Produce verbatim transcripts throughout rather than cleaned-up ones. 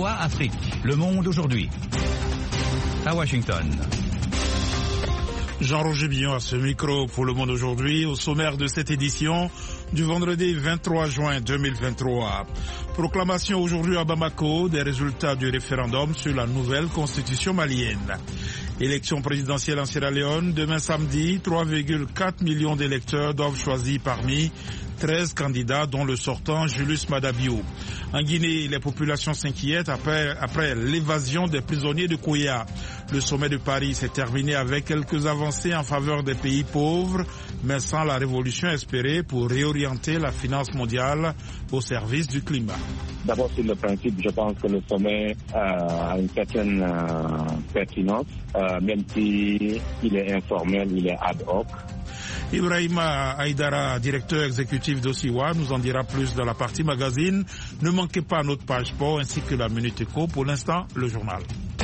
V O A Afrique. Le monde aujourd'hui. À Washington. Jean-Roger Billon à ce micro pour Le Monde aujourd'hui, au sommaire de cette édition du vendredi vingt-trois juin deux mille vingt-trois. Proclamation aujourd'hui à Bamako des résultats du référendum sur la nouvelle constitution malienne. Élection présidentielle en Sierra Leone, demain samedi, trois virgule quatre millions d'électeurs doivent choisir parmi treize candidats dont le sortant Julius Maada Bio. En Guinée, les populations s'inquiètent après, après l'évasion des prisonniers de Kouya. Le sommet de Paris s'est terminé avec quelques avancées en faveur des pays pauvres, mais sans la révolution espérée pour réorienter la finance mondiale au service du climat. D'abord, sur le principe, je pense que le sommet euh, a une certaine euh, pertinence, euh, même s'il est informel, il est ad hoc. Ibrahima Aïdara, directeur exécutif d'Osiwa, nous en dira plus dans la partie magazine. Ne manquez pas notre page sport ainsi que la Minute Éco. Pour l'instant, le journal.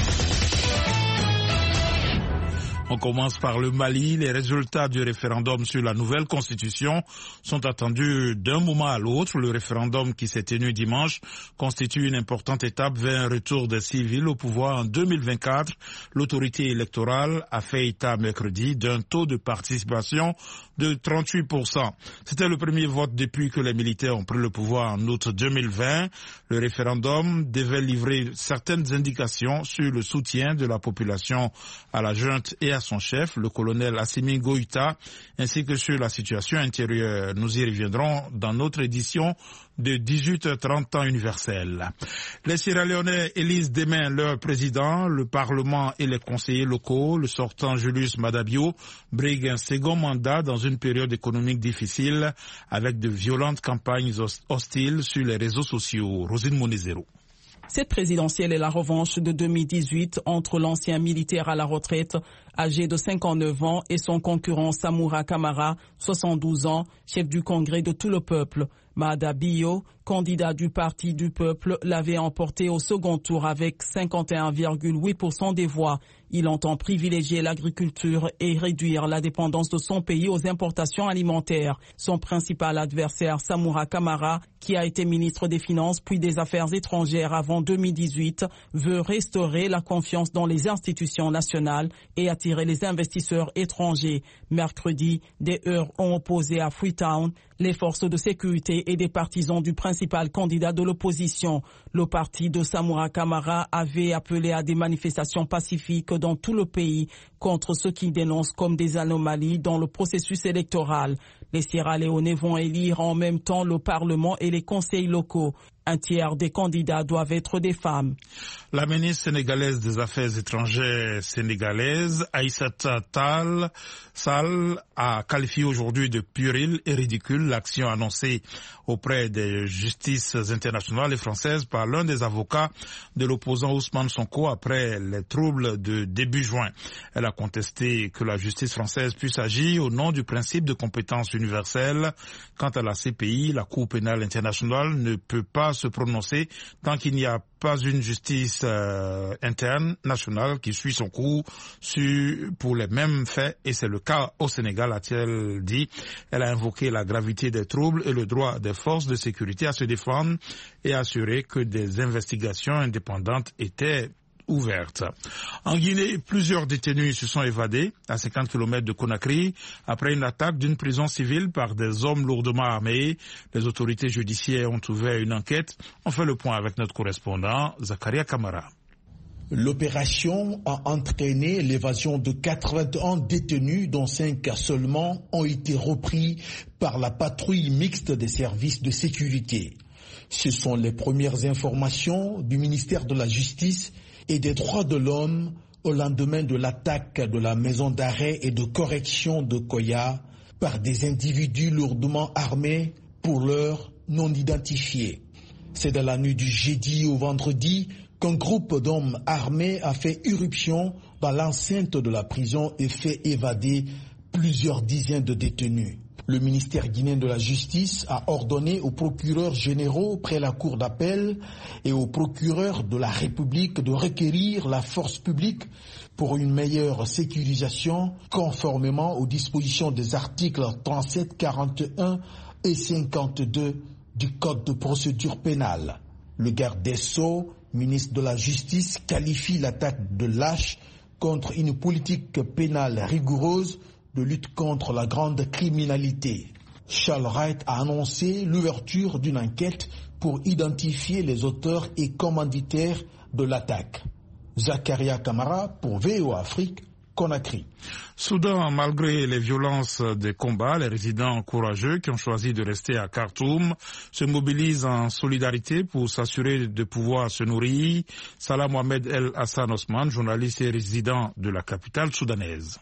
On commence par le Mali. Les résultats du référendum sur la nouvelle constitution sont attendus d'un moment à l'autre. Le référendum qui s'est tenu dimanche constitue une importante étape vers un retour des civils au pouvoir en deux mille vingt-quatre. L'autorité électorale a fait état mercredi d'un taux de participation de trente-huit pour cent. C'était le premier vote depuis que les militaires ont pris le pouvoir en août deux mille vingt. Le référendum devait livrer certaines indications sur le soutien de la population à la junte et à son chef, le colonel Assimi Goïta, ainsi que sur la situation intérieure. Nous y reviendrons dans notre édition de dix-huit heures trente temps universel. Les Sierra-Léonais élisent demain leur président, le Parlement et les conseillers locaux. Le sortant Julius Maada Bio brigue un second mandat dans une période économique difficile avec de violentes campagnes hostiles sur les réseaux sociaux. Rosine Monezero. Cette présidentielle est la revanche de deux mille dix-huit entre l'ancien militaire à la retraite, âgé de cinquante-neuf ans, et son concurrent Samoura Kamara, soixante-douze ans, chef du Congrès de tout le peuple. Maada Bio, candidat du Parti du peuple, l'avait emporté au second tour avec cinquante et un virgule huit pour cent des voix. Il entend privilégier l'agriculture et réduire la dépendance de son pays aux importations alimentaires. Son principal adversaire, Samoura Kamara, qui a été ministre des Finances puis des Affaires étrangères avant deux mille dix-huit, veut restaurer la confiance dans les institutions nationales et attirer les investisseurs étrangers. Mercredi, des heurts ont opposé à Freetown les forces de sécurité et des partisans du principal candidat de l'opposition. Le parti de Samoura Kamara avait appelé à des manifestations pacifiques dans tout le pays contre ce qu'il dénonce comme des anomalies dans le processus électoral. Les Sierra-Léonais vont élire en même temps le Parlement et les conseils locaux. Un tiers des candidats doivent être des femmes. La ministre sénégalaise des Affaires étrangères sénégalaise, Aïssata Tall Sall, a qualifié aujourd'hui de puérile et ridicule l'action annoncée auprès des justices internationales et françaises par l'un des avocats de l'opposant Ousmane Sonko après les troubles de début juin. Elle a contesté que la justice française puisse agir au nom du principe de compétence universelle. Quant à la C P I, la Cour pénale internationale ne peut pas se prononcer tant qu'il n'y a pas une justice euh, interne nationale qui suit son cours sur, pour les mêmes faits, et c'est le cas au Sénégal, a-t-elle dit. Elle a invoqué la gravité des troubles et le droit des forces de sécurité à se défendre et assuré que des investigations indépendantes étaient ouverte. En Guinée, plusieurs détenus se sont évadés à cinquante kilomètres de Conakry après une attaque d'une prison civile par des hommes lourdement armés. Les autorités judiciaires ont ouvert une enquête. On fait le point avec notre correspondant, Zakaria Kamara. L'opération a entraîné l'évasion de quatre-vingt-un détenus, dont cinq seulement ont été repris par la patrouille mixte des services de sécurité. Ce sont les premières informations du ministère de la Justice et des droits de l'homme au lendemain de l'attaque de la maison d'arrêt et de correction de Koya par des individus lourdement armés, pour l'heure non identifiés. C'est dans la nuit du jeudi au vendredi qu'un groupe d'hommes armés a fait irruption dans l'enceinte de la prison et fait évader plusieurs dizaines de détenus. Le ministère guinéen de la Justice a ordonné aux procureurs généraux près la cour d'appel et aux procureurs de la République de requérir la force publique pour une meilleure sécurisation conformément aux dispositions des articles trente-sept, quarante et un et cinquante-deux du Code de procédure pénale. Le garde des Sceaux ministre de la Justice, qualifie l'attaque de lâche contre une politique pénale rigoureuse de lutte contre la grande criminalité. Charles Wright a annoncé l'ouverture d'une enquête pour identifier les auteurs et commanditaires de l'attaque. Zakaria Kamara pour V O A Afrique, Conakry. Soudan, malgré les violences des combats, les résidents courageux qui ont choisi de rester à Khartoum se mobilisent en solidarité pour s'assurer de pouvoir se nourrir. Salah Mohamed El Hassan Osman, journaliste et résident de la capitale soudanaise.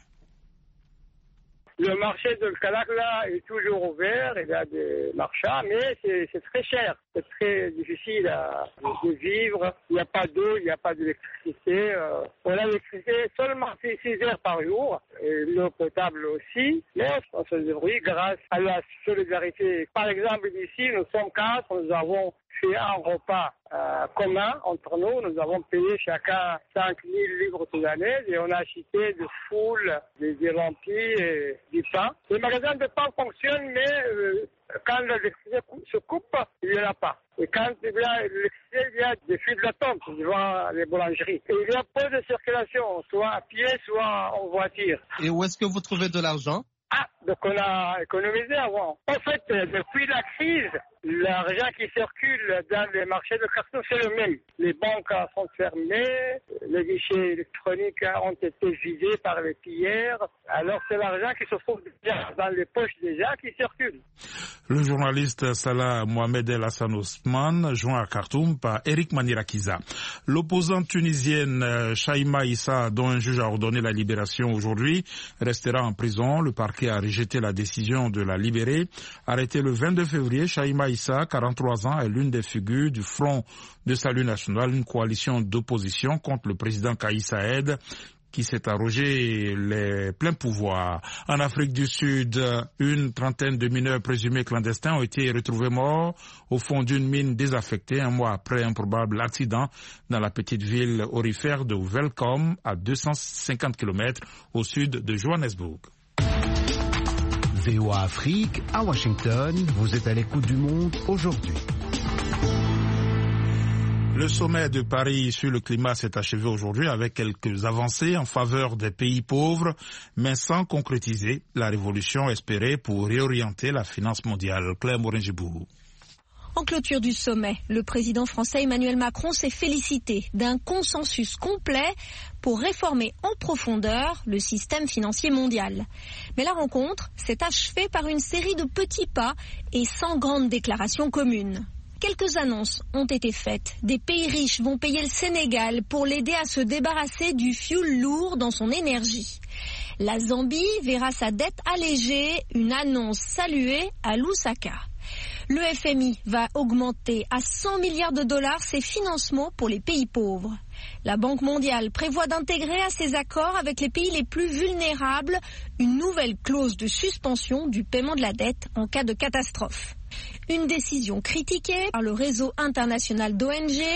Le marché de Kalakla est toujours ouvert, il y a des marchands, mais c'est, c'est très cher, c'est très difficile à, de vivre. Il n'y a pas d'eau, il n'y a pas d'électricité. Euh, on a l'électricité seulement six heures par jour, et l'eau potable aussi, mais on se débrouille grâce à la solidarité. Par exemple, ici, nous sommes quatre, nous avons fait un repas euh, commun entre nous. Nous avons payé chacun cinq mille livres soudanaises et on a acheté des foules, des, des lentilles et du pain. Les magasins de pain fonctionnent, mais euh, quand l'électricité se coupe, il n'y en a pas. Et quand il y a l'électricité, il y a des fuites d'attente devant les boulangeries. Et il y a peu de circulation, soit à pied, soit en voiture. Et où est-ce que vous trouvez de l'argent? Ah, donc on a économisé avant. En fait, depuis la crise, l'argent qui circule dans les marchés de Khartoum, c'est le même. Les banques sont fermées, les guichets électroniques ont été vidés par les pilleurs. Alors c'est l'argent qui se trouve déjà dans les poches des gens qui circulent. Le journaliste Salah Mohamed El Hassan Osman, joint à Khartoum par Eric Manirakiza. L'opposante tunisienne Shaima Issa, dont un juge a ordonné la libération aujourd'hui, restera en prison. Le parquet a rejeté la décision de la libérer. Arrêtée le vingt-deux février, Shaima Issa, quarante-trois ans, est l'une des figures du Front de Salut National, une coalition d'opposition contre le président Kais Saied, qui s'est arrogé les pleins pouvoirs. En Afrique du Sud, une trentaine de mineurs présumés clandestins ont été retrouvés morts au fond d'une mine désaffectée un mois après un probable accident dans la petite ville aurifère de Welcome, à deux cent cinquante kilomètres au sud de Johannesburg. V O A Afrique, à Washington, vous êtes à l'écoute du monde aujourd'hui. Le sommet de Paris sur le climat s'est achevé aujourd'hui avec quelques avancées en faveur des pays pauvres, mais sans concrétiser la révolution espérée pour réorienter la finance mondiale. Claire Morin-Gibou. En clôture du sommet, le président français Emmanuel Macron s'est félicité d'un consensus complet pour réformer en profondeur le système financier mondial. Mais la rencontre s'est achevée par une série de petits pas et sans grande déclaration commune. Quelques annonces ont été faites. Des pays riches vont payer le Sénégal pour l'aider à se débarrasser du fioul lourd dans son énergie. La Zambie verra sa dette allégée, une annonce saluée à Lusaka. Le F M I va augmenter à cent milliards de dollars ses financements pour les pays pauvres. La Banque mondiale prévoit d'intégrer à ses accords avec les pays les plus vulnérables une nouvelle clause de suspension du paiement de la dette en cas de catastrophe. Une décision critiquée par le réseau international d'O N G,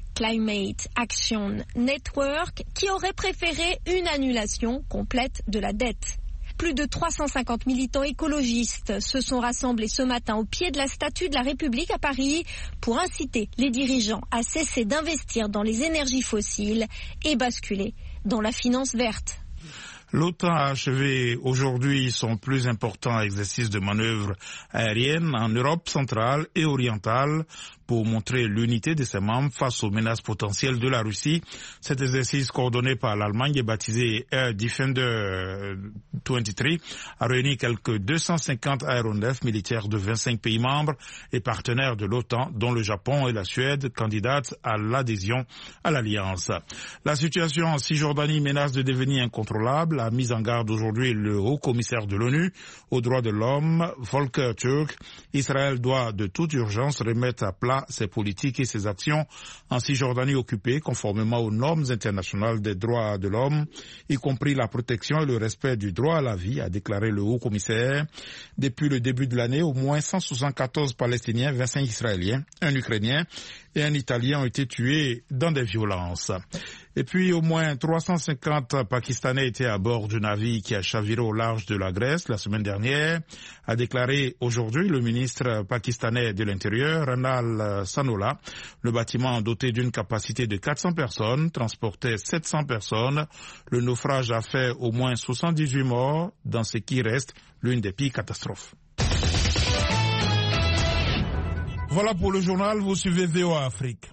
Climate Action Network, qui aurait préféré une annulation complète de la dette. Plus de trois cent cinquante militants écologistes se sont rassemblés ce matin au pied de la statue de la République à Paris pour inciter les dirigeants à cesser d'investir dans les énergies fossiles et basculer dans la finance verte. L'OTAN a achevé aujourd'hui son plus important exercice de manœuvre aérienne en Europe centrale et orientale pour montrer l'unité de ses membres face aux menaces potentielles de la Russie. Cet exercice coordonné par l'Allemagne et baptisé Air Defender vingt-trois a réuni quelques deux cent cinquante aéronefs militaires de vingt-cinq pays membres et partenaires de l'OTAN, dont le Japon et la Suède, candidates à l'adhésion à l'Alliance. La situation en Cisjordanie menace de devenir incontrôlable, a mis en garde aujourd'hui le haut-commissaire de l'ONU aux droits de l'homme, Volker Turk. Israël doit de toute urgence remettre à plat ses politiques et ses actions en Cisjordanie occupée, conformément aux normes internationales des droits de l'homme, y compris la protection et le respect du droit à la vie, a déclaré le haut-commissaire. Depuis le début de l'année, au moins cent soixante-quatorze Palestiniens, vingt-cinq Israéliens, un Ukrainien et un Italien ont été tués dans des violences. Et puis, au moins trois cent cinquante Pakistanais étaient à bord du navire qui a chaviré au large de la Grèce la semaine dernière, a déclaré aujourd'hui le ministre pakistanais de l'Intérieur, Ranal Sanola. Le bâtiment doté d'une capacité de quatre cents personnes transportait sept cents personnes. Le naufrage a fait au moins soixante-dix-huit morts dans ce qui reste l'une des pires catastrophes. Voilà pour le journal, vous suivez V O A Afrique.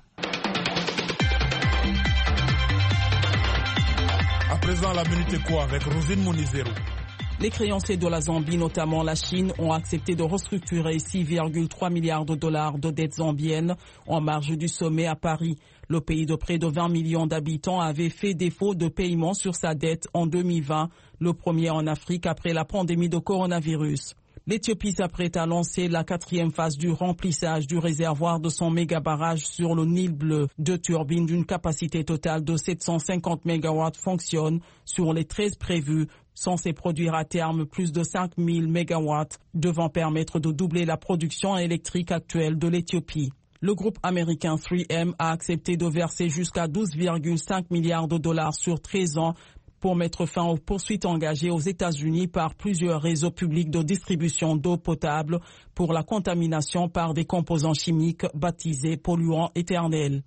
À présent, la Minute Éco avec Rosine Monizero. Les créanciers de la Zambie, notamment la Chine, ont accepté de restructurer six virgule trois milliards de dollars de dettes zambiennes en marge du sommet à Paris. Le pays de près de vingt millions d'habitants avait fait défaut de paiement sur sa dette en deux mille vingt, le premier en Afrique après la pandémie de coronavirus. L'Éthiopie s'apprête à lancer la quatrième phase du remplissage du réservoir de son méga-barrage sur le Nil Bleu. Deux turbines d'une capacité totale de sept cent cinquante mégawatts fonctionnent sur les treize prévues, censées produire à terme plus de cinq mille mégawatts, devant permettre de doubler la production électrique actuelle de l'Éthiopie. Le groupe américain trois M a accepté de verser jusqu'à douze virgule cinq milliards de dollars sur treize ans pour mettre fin aux poursuites engagées aux États-Unis par plusieurs réseaux publics de distribution d'eau potable pour la contamination par des composants chimiques baptisés polluants éternels.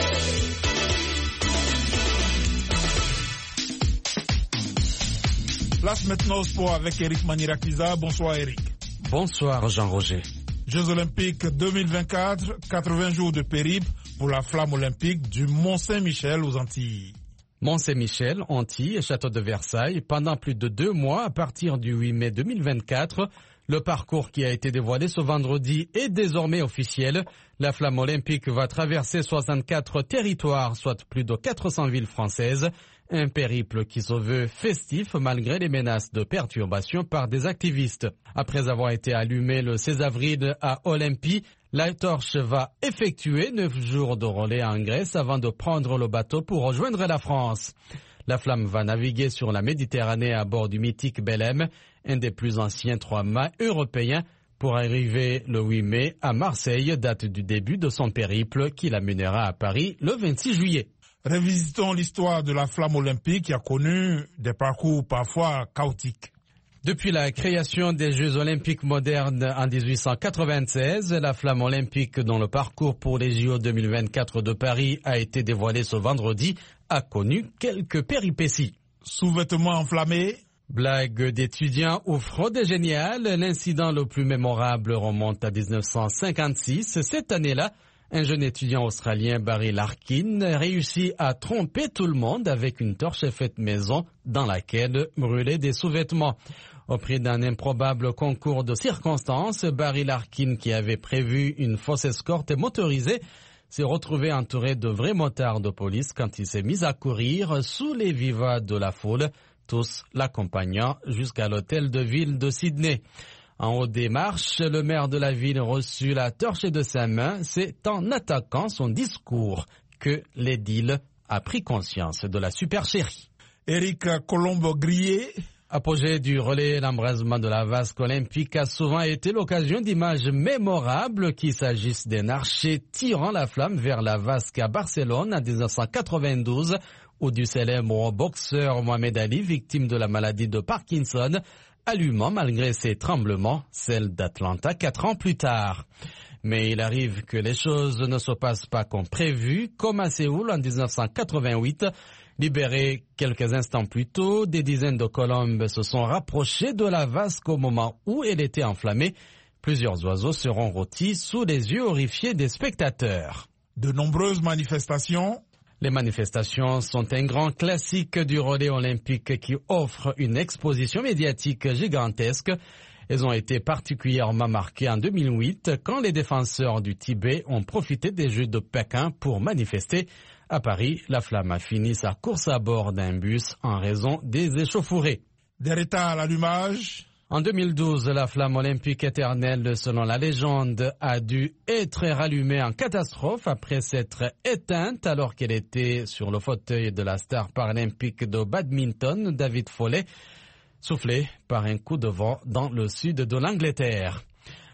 Place maintenant au sport avec Eric Manirakiza. Bonsoir Eric. Bonsoir Jean-Roger. Jeux Olympiques deux mille vingt-quatre, quatre-vingts jours de périple pour la flamme olympique du Mont-Saint-Michel aux Antilles. Mont-Saint-Michel, Antilles et Château de Versailles, pendant plus de deux mois à partir du huit mai deux mille vingt-quatre. Le parcours qui a été dévoilé ce vendredi est désormais officiel. La flamme olympique va traverser soixante-quatre territoires, soit plus de quatre cents villes françaises. Un périple qui se veut festif malgré les menaces de perturbation par des activistes. Après avoir été allumée le seize avril à Olympie, la torche va effectuer neuf jours de relais en Grèce avant de prendre le bateau pour rejoindre la France. La flamme va naviguer sur la Méditerranée à bord du mythique Belém, un des plus anciens trois-mâts européens, pour arriver le huit mai à Marseille, date du début de son périple qui l'amènera à Paris le vingt-six juillet. Revisitons l'histoire de la flamme olympique qui a connu des parcours parfois chaotiques. Depuis la création des Jeux olympiques modernes en dix-huit cent quatre-vingt-seize, la flamme olympique dont le parcours pour les J O deux mille vingt-quatre de Paris a été dévoilé ce vendredi a connu quelques péripéties. Sous-vêtements enflammés, blagues d'étudiants ou fraude géniale, l'incident le plus mémorable remonte à dix-neuf cent cinquante-six. Cette année-là, un jeune étudiant australien, Barry Larkin, réussit à tromper tout le monde avec une torche faite maison dans laquelle brûlaient des sous-vêtements. Au prix d'un improbable concours de circonstances, Barry Larkin, qui avait prévu une fausse escorte motorisée, s'est retrouvé entouré de vrais motards de police quand il s'est mis à courir sous les vivas de la foule, tous l'accompagnant jusqu'à l'hôtel de ville de Sydney. En haut des marches, le maire de la ville reçut la torche de sa main. C'est en attaquant son discours que l'édile a pris conscience de la supercherie. Éric Colombo-Grier. Apogée du relais, l'embrasement de la vasque olympique a souvent été l'occasion d'images mémorables, qu'il s'agisse d'un archer tirant la flamme vers la vasque à Barcelone en dix-neuf cent quatre-vingt-douze ou du célèbre boxeur Mohamed Ali, victime de la maladie de Parkinson, allumant malgré ses tremblements celle d'Atlanta quatre ans plus tard. Mais il arrive que les choses ne se passent pas comme prévu, comme à Séoul en dix-neuf cent quatre-vingt-huit. Libérés quelques instants plus tôt, des dizaines de colombes se sont rapprochées de la vasque au moment où elle était enflammée. Plusieurs oiseaux seront rôtis sous les yeux horrifiés des spectateurs. De nombreuses manifestations. Les manifestations sont un grand classique du relais olympique qui offre une exposition médiatique gigantesque. Elles ont été particulièrement marquées en deux mille huit quand les défenseurs du Tibet ont profité des Jeux de Pékin pour manifester. À Paris, la flamme a fini sa course à bord d'un bus en raison des échauffourées. Des retards à l'allumage. En deux mille douze, la flamme olympique éternelle, selon la légende, a dû être rallumée en catastrophe après s'être éteinte alors qu'elle était sur le fauteuil de la star paralympique de badminton, David Foley, soufflé par un coup de vent dans le sud de l'Angleterre.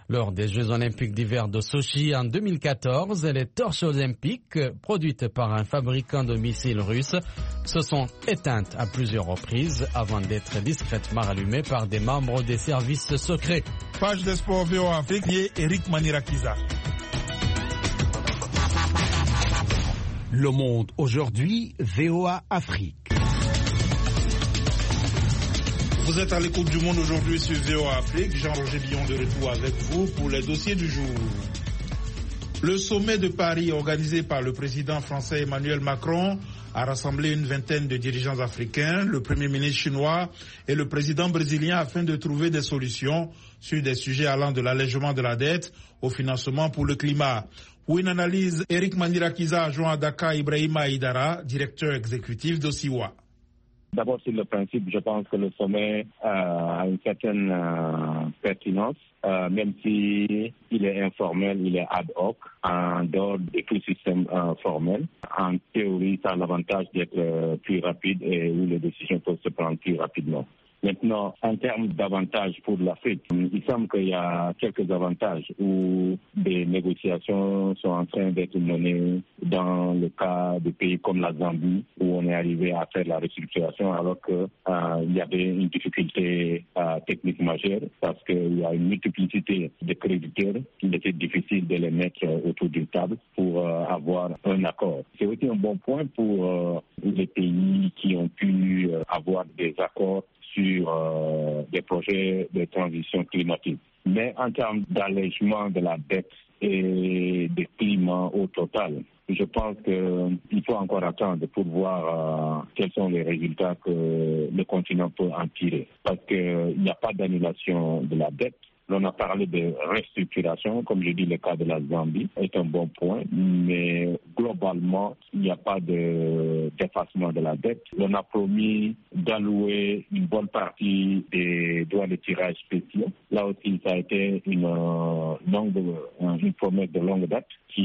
Lors des Jeux olympiques d'hiver de Sochi en deux mille quatorze, les torches olympiques produites par un fabricant de missiles russe se sont éteintes à plusieurs reprises avant d'être discrètement allumées par des membres des services secrets. Page des sports V O A Afrique et Eric Manirakiza. Le Monde aujourd'hui, V O A Afrique. Vous êtes à l'écoute du Monde aujourd'hui sur V O A Afrique. Jean-Roger Billon de retour avec vous pour les dossiers du jour. Le sommet de Paris organisé par le président français Emmanuel Macron a rassemblé une vingtaine de dirigeants africains, le premier ministre chinois et le président brésilien afin de trouver des solutions sur des sujets allant de l'allègement de la dette au financement pour le climat. Pour une analyse, Eric Manirakiza a joint à Dakar Ibrahima Aïdara, directeur exécutif d'Osiwa. D'abord, sur le principe, je pense que le sommet euh, a une certaine euh, pertinence, euh, même si il est informel, il est ad hoc, en dehors des systèmes euh, formels. En théorie, ça a l'avantage d'être euh, plus rapide et où les décisions peuvent se prendre plus rapidement. Maintenant, en termes d'avantages pour l'Afrique, il semble qu'il y a quelques avantages où des négociations sont en train d'être menées dans le cas de pays comme la Zambie, où on est arrivé à faire la restructuration alors qu'il euh, y avait une difficulté euh, technique majeure parce qu'il y a une multiplicité de créditeurs qu'il était difficile de les mettre autour d'une table pour euh, avoir un accord. C'est aussi un bon point pour euh, les pays qui ont pu euh, avoir des accords sur euh, des projets de transition climatique. Mais en termes d'allègement de la dette et du climat au total, je pense qu'il faut encore attendre pour voir euh, quels sont les résultats que le continent peut en tirer. Parce qu'il n'y a pas d'annulation de la dette. On a parlé de restructuration, comme je dis, le cas de la Zambie est un bon point, mais globalement, il n'y a pas de d'effacement de la dette. On a promis d'allouer une bonne partie des droits de tirage spéciaux. Là aussi, ça a été une, euh, longue, une promesse de longue date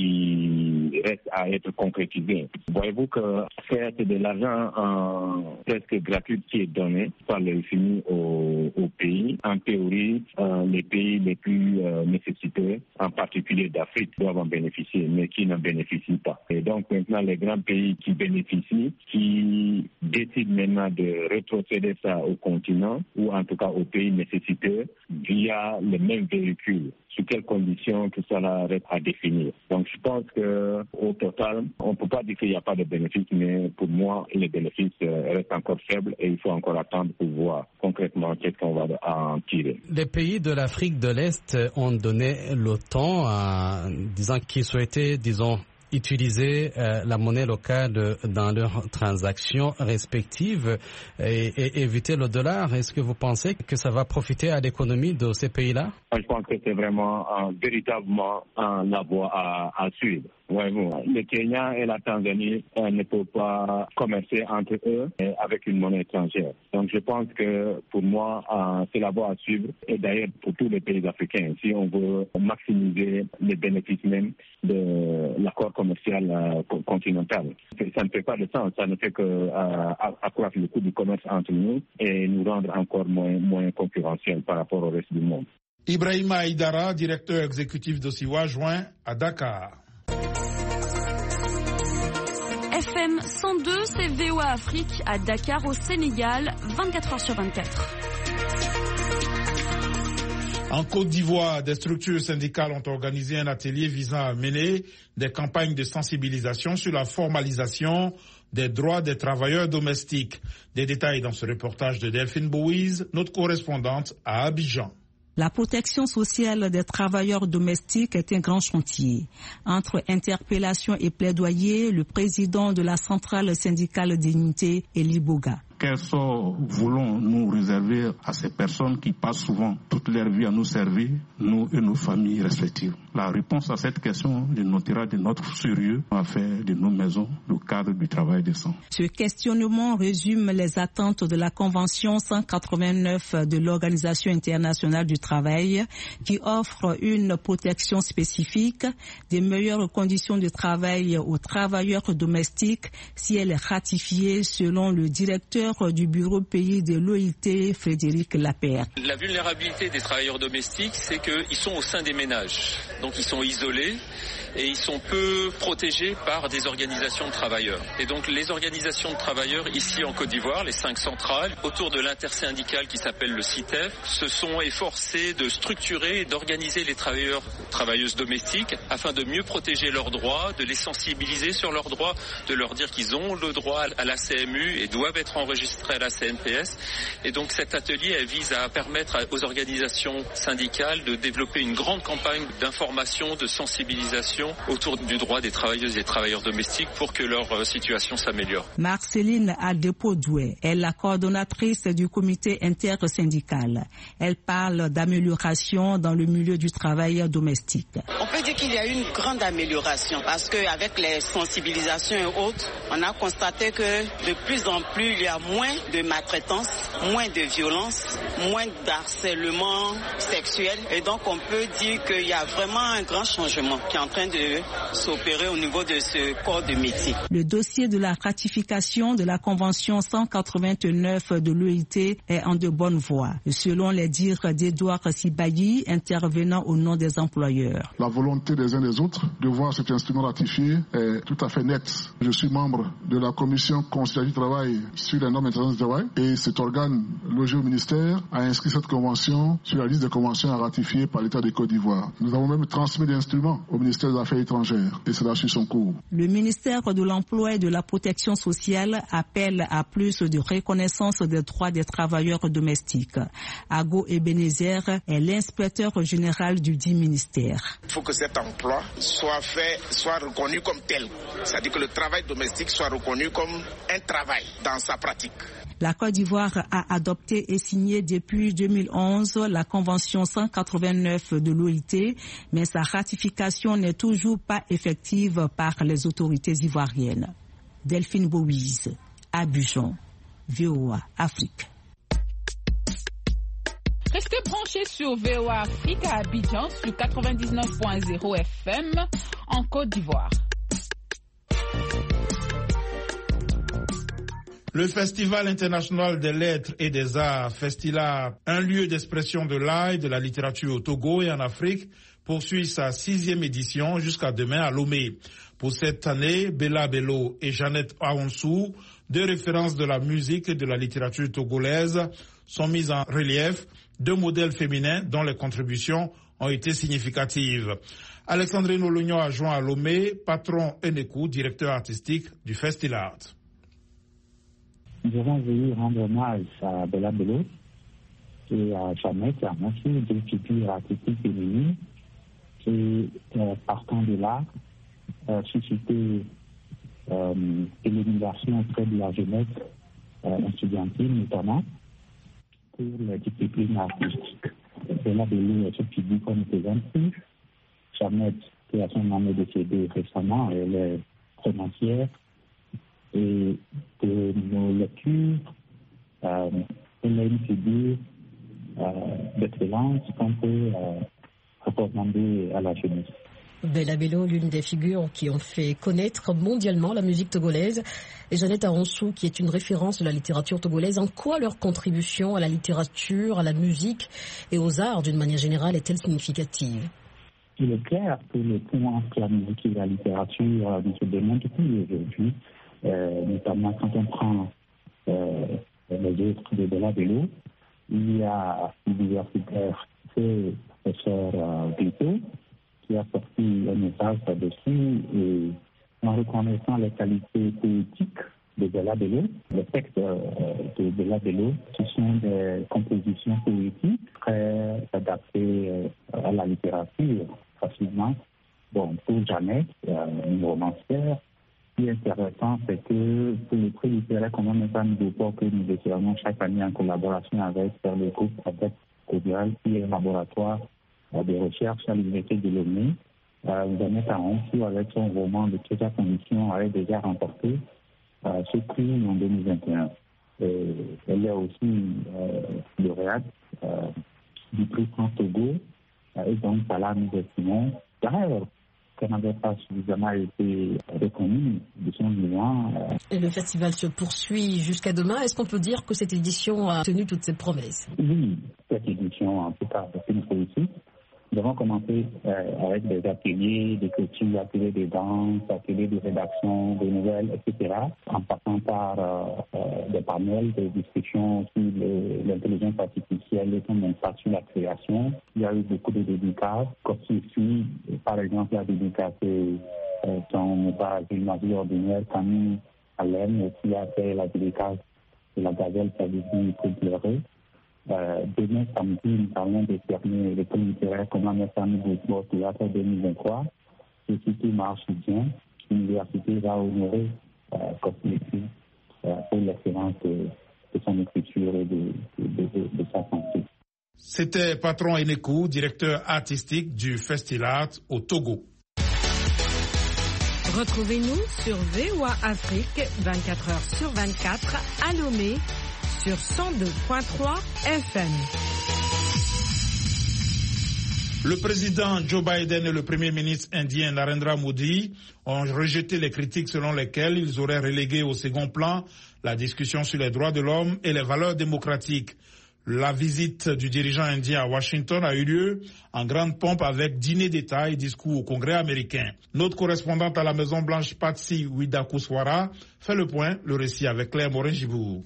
qui reste à être concrétisée. Voyez-vous que c'est de l'argent euh, presque gratuit qui est donné par le F M I au, au pays. En théorie, euh, les pays les plus euh, nécessités, en particulier d'Afrique, doivent en bénéficier, mais qui n'en bénéficient pas. Et donc maintenant, les grands pays qui bénéficient, qui décident maintenant de rétrocéder ça au continent, ou en tout cas aux pays nécessiteux, via le même véhicule. Sous quelles conditions, tout cela reste à définir. Donc je pense qu'au total, on ne peut pas dire qu'il n'y a pas de bénéfices, mais pour moi, les bénéfices restent encore faibles et il faut encore attendre pour voir concrètement qu'est-ce qu'on va en tirer. Les pays de l'Afrique de l'Est ont donné le ton en disant qu'ils souhaitaient, disons, utiliser euh, la monnaie locale dans leurs transactions respectives et, et éviter le dollar. Est-ce que vous pensez que ça va profiter à l'économie de ces pays-là? Je pense que c'est vraiment euh, véritablement euh, la voie à, à suivre. Ouais, bon. Le Kenya et la Tanzanie euh, ne peuvent pas commercer entre eux euh, avec une monnaie étrangère. Donc je pense que pour moi, euh, c'est la voie à suivre. Et d'ailleurs pour tous les pays africains, si on veut maximiser les bénéfices même de l'accord commercial euh, continental. Ça ne fait pas de sens. Ça ne fait que euh, accroître le coût du commerce entre nous et nous rendre encore moins, moins concurrentiels par rapport au reste du monde. Ibrahima Aïdara, directeur exécutif d'Osiwa, joint à Dakar. F M cent deux, c'est V O A Afrique à Dakar au Sénégal, vingt-quatre heures sur vingt-quatre. En Côte d'Ivoire, des structures syndicales ont organisé un atelier visant à mener des campagnes de sensibilisation sur la formalisation des droits des travailleurs domestiques. Des détails dans ce reportage de Delphine Bouise, notre correspondante à Abidjan. La protection sociale des travailleurs domestiques est un grand chantier. Entre interpellation et plaidoyer, le président de la centrale syndicale d'unité, Eli Boga. Quel sort voulons-nous réserver à ces personnes qui passent souvent toute leur vie à nous servir, nous et nos familles respectives? La réponse à cette question dénotera de notre sérieux à faire de nos maisons le cadre du travail décent. Ce questionnement résume les attentes de la Convention cent quatre-vingt-neuf de l'Organisation internationale du travail qui offre une protection spécifique, des meilleures conditions de travail aux travailleurs domestiques si elle est ratifiée selon le directeur directeur du bureau pays de l'O I T, Frédéric Lapère. La vulnérabilité des travailleurs domestiques, c'est qu'ils sont au sein des ménages. Donc ils sont isolés et ils sont peu protégés par des organisations de travailleurs. Et donc les organisations de travailleurs ici en Côte d'Ivoire, les cinq centrales, autour de l'intersyndicale qui s'appelle le C I T E F, se sont efforcés de structurer et d'organiser les travailleurs, travailleuses domestiques afin de mieux protéger leurs droits, de les sensibiliser sur leurs droits, de leur dire qu'ils ont le droit à la C M U et doivent être enregistrés à la C N P S. Et donc cet atelier elle vise à permettre aux organisations syndicales de développer une grande campagne d'information, de sensibilisation autour du droit des travailleuses et travailleurs domestiques pour que leur situation s'améliore. Marceline Adepo-Doué est la coordonnatrice du comité intersyndical. Elle parle d'amélioration dans le milieu du travail domestique. On peut dire qu'il y a eu une grande amélioration parce qu'avec les sensibilisations et autres, on a constaté que de plus en plus il y a moins de maltraitance, moins de violence, moins d'harcèlement sexuel et donc on peut dire qu'il y a vraiment un grand changement qui est en train de s'opérer au niveau de ce corps de métier. Le dossier de la ratification de la Convention cent quatre-vingt-neuf de l'O I T est en de bonne voie, selon les dires d'Edouard Sibayi, intervenant au nom des employeurs. La volonté des uns des autres de voir cet instrument ratifié est tout à fait nette. Je suis membre de la commission consultative du travail sur les normes internationales du travail et cet organe logé au ministère a inscrit cette convention sur la liste des conventions à ratifier par l'État de Côte d'Ivoire. Nous avons même transmis l'instrument au ministère des Affaires étrangères et cela suit son cours. Le ministère de l'Emploi et de la Protection sociale appelle à plus de reconnaissance des droits des travailleurs domestiques. Ago Ebenezer est l'inspecteur général du dit ministère. Il faut que cet emploi soit fait, soit reconnu comme tel. C'est-à-dire que le travail domestique soit reconnu comme un travail dans sa pratique. La Côte d'Ivoire a adopté et signé depuis deux mille onze la Convention cent quatre-vingt-neuf de l'O I T, mais sa ratification n'est toujours pas effective par les autorités ivoiriennes. Delphine Bouise, Abidjan, V O A Afrique. Restez branchés sur V O A Afrique à Abidjan sur quatre-vingt-dix-neuf point zéro F M en Côte d'Ivoire. Le Festival international des lettres et des arts, Festila, un lieu d'expression de l'art et de la littérature au Togo et en Afrique, poursuit sa sixième édition jusqu'à demain à Lomé. Pour cette année, Bella Bello et Jeannette Aonsou, deux références de la musique et de la littérature togolaise, sont mises en relief, deux modèles féminins dont les contributions ont été significatives. Alexandrine Olognon a joint à Lomé, patron Enekou, directeur artistique du Festila. Nous avons voulu rendre hommage à Bella Bello et à Jeannette Aonsou, deux figures artistiques féminines qui, euh, partant de là, euh, suscité euh, l'émulation auprès de la jeunesse euh, estudiantine, notamment pour les disciplines artistiques. Bella Bello est cette figure qu'on nous présente plus. Jeannette, qui a son nom décédé récemment, elle est romancière. Et de nos lectures, euh, elle est une figure euh, d'excellence qu'on peut euh, recommander à la jeunesse. Bella Bello, l'une des figures qui ont fait connaître mondialement la musique togolaise, et Jeannette Aonsou, qui est une référence de la littérature togolaise. En quoi leur contribution à la littérature, à la musique et aux arts d'une manière générale est-elle significative? Il est clair que le point entre la musique et la littérature ne se démontre plus aujourd'hui. Euh, notamment quand on prend euh, les œuvres de Bella Bello, il y a l'universitaire, c'est le professeur euh, Vito, qui a sorti un message là-dessus et en reconnaissant les qualités poétiques de Bella Bello, les textes euh, de Bella Bello, ce sont des compositions poétiques très adaptées euh, à la littérature facilement. Bon, pour Jeannette, euh, une romancière, ce qui est intéressant, c'est que pour le prix littéraire qu'on a mis au port que nous décernons chaque année en collaboration avec le groupe avec Codial, qui est un laboratoire de recherche à l'université de Lomé, euh, Jeannette Aonsou, avec son roman de Toutes conditions, avait déjà remporté euh, ce prix en deux mille vingt et un. Et elle est aussi euh, lauréate euh, du prix France Togo, euh, et donc par là nous estimons, d'ailleurs, qu'elle n'avait pas suffisamment été reconnue de son vivant. Et le festival se poursuit jusqu'à demain. Est-ce qu'on peut dire que cette édition a tenu toutes ses promesses? Oui, cette édition, en tout cas, c'est une réussite. Nous avons commencé euh, avec des ateliers d'écriture, ateliers de danse, ateliers de rédaction, de nouvelles, et cetera, en passant par euh, euh, des panels de discussion sur l'intelligence artificielle et son impact sur la création. Il y a eu beaucoup de dédicaces, comme ceci, par exemple, la dédicace de euh, son gymnasie ordinaire, Camille Allen, qui a fait la dédicace de la gazelle Sadiki pour pleurer. Euh, demain samedi, nous allons décerner le prix littéraire Comment mettre en œuvre au théâtre deux mille vingt-trois. Et si tout marche bien, l'université va honorer euh, Kosciuszko euh, pour l'excellence de, de son écriture et de, de, de, de, de sa santé. C'était Patron Enekou, directeur artistique du Festilat au Togo. Retrouvez-nous sur V O A Afrique vingt-quatre heures sur vingt-quatre à Lomé sur cent deux virgule trois F M. Le président Joe Biden et le premier ministre indien Narendra Modi ont rejeté les critiques selon lesquelles ils auraient relégué au second plan la discussion sur les droits de l'homme et les valeurs démocratiques. La visite du dirigeant indien à Washington a eu lieu en grande pompe avec dîner d'État et discours au Congrès américain. Notre correspondante à la Maison-Blanche, Patsy Widakuswara, fait le point, le récit avec Claire Morin-Gibourg.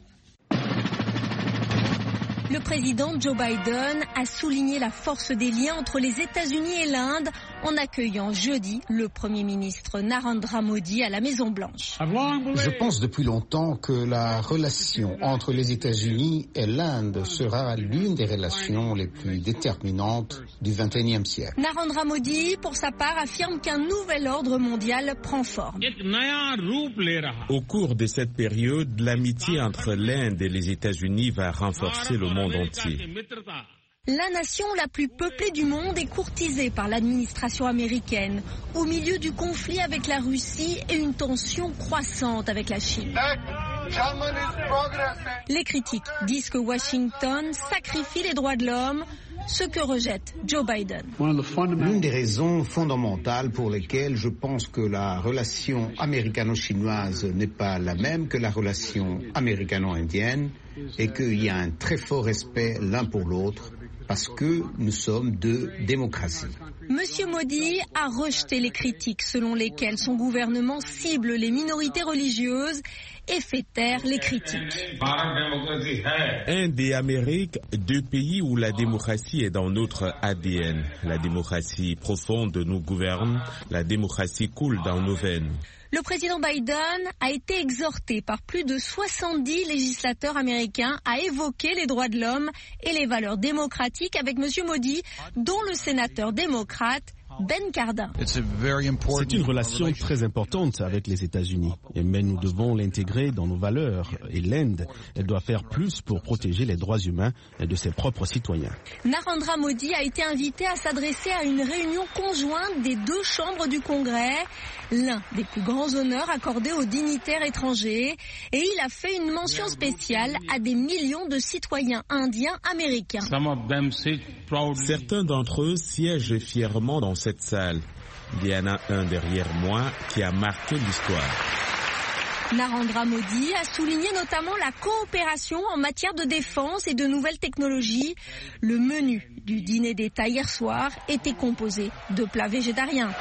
Le président Joe Biden a souligné la force des liens entre les États-Unis et l'Inde en accueillant jeudi le Premier ministre Narendra Modi à la Maison-Blanche. Je pense depuis longtemps que la relation entre les États-Unis et l'Inde sera l'une des relations les plus déterminantes du vingt et unième siècle. Narendra Modi, pour sa part, affirme qu'un nouvel ordre mondial prend forme. Au cours de cette période, l'amitié entre l'Inde et les États-Unis va renforcer le monde entier. La nation la plus peuplée du monde est courtisée par l'administration américaine, au milieu du conflit avec la Russie et une tension croissante avec la Chine. Les critiques disent que Washington sacrifie les droits de l'homme, ce que rejette Joe Biden. L'une des raisons fondamentales pour lesquelles je pense que la relation américano-chinoise n'est pas la même que la relation américano-indienne est qu'il y a un très fort respect l'un pour l'autre parce que nous sommes deux démocraties. Monsieur Modi a rejeté les critiques selon lesquelles son gouvernement cible les minorités religieuses et fait taire les critiques. Inde et Amérique, deux pays où la démocratie est dans notre A D N. La démocratie profonde nous gouverne, la démocratie coule dans nos veines. Le président Biden a été exhorté par plus de soixante-dix législateurs américains à évoquer les droits de l'homme et les valeurs démocratiques avec Monsieur Modi, dont le sénateur démocrate Ben Cardin. C'est une relation très importante avec les États-Unis, mais nous devons l'intégrer dans nos valeurs. Et l'Inde, elle doit faire plus pour protéger les droits humains de ses propres citoyens. Narendra Modi a été invité à s'adresser à une réunion conjointe des deux chambres du Congrès, l'un des plus grands honneurs accordés aux dignitaires étrangers, et il a fait une mention spéciale à des millions de citoyens indiens américains. Certains d'entre eux siègent fièrement dans cette salle. Il y en a un derrière moi qui a marqué l'histoire. Narendra Modi a souligné notamment la coopération en matière de défense et de nouvelles technologies. Le menu du dîner d'État hier soir était composé de plats végétariens.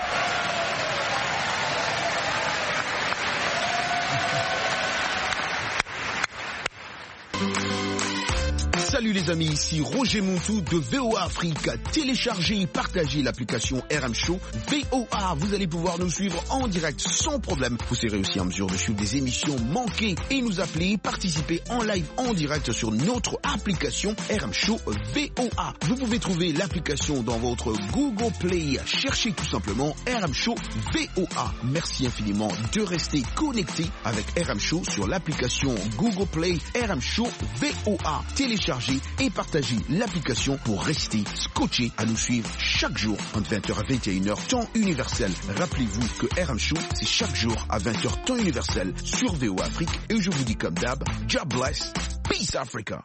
Salut les amis, ici Roger Montou de V O A Afrique. Téléchargez et partagez l'application R M Show V O A. Vous allez pouvoir nous suivre en direct sans problème. Vous serez aussi en mesure de suivre des émissions manquées et nous appeler, participer en live en direct sur notre application R M Show V O A. Vous pouvez trouver l'application dans votre Google Play. Cherchez tout simplement R M Show V O A. Merci infiniment de rester connecté avec R M Show sur l'application Google Play R M Show V O A. Téléchargez et partagez l'application pour rester scotché à nous suivre chaque jour entre vingt heures à vingt et une heures temps universel. Rappelez-vous que R M Show c'est chaque jour à vingt heures temps universel sur V O A Afrique et je vous dis comme d'hab, God bless, peace Africa.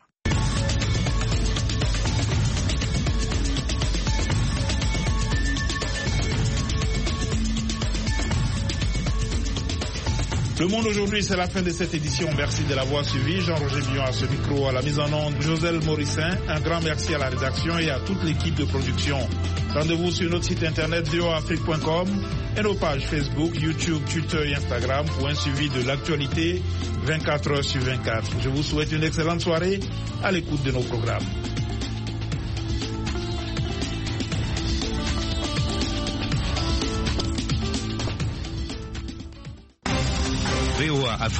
Le Monde aujourd'hui, c'est la fin de cette édition. Merci de l'avoir suivi. Jean-Roger Billon à ce micro, à la mise en onde, Joselle Morissin. Un grand merci à la rédaction et à toute l'équipe de production. Rendez-vous sur notre site internet v o a afrique point com et nos pages Facebook, YouTube, Twitter et Instagram pour un suivi de l'actualité vingt-quatre heures sur vingt-quatre. Je vous souhaite une excellente soirée à l'écoute de nos programmes.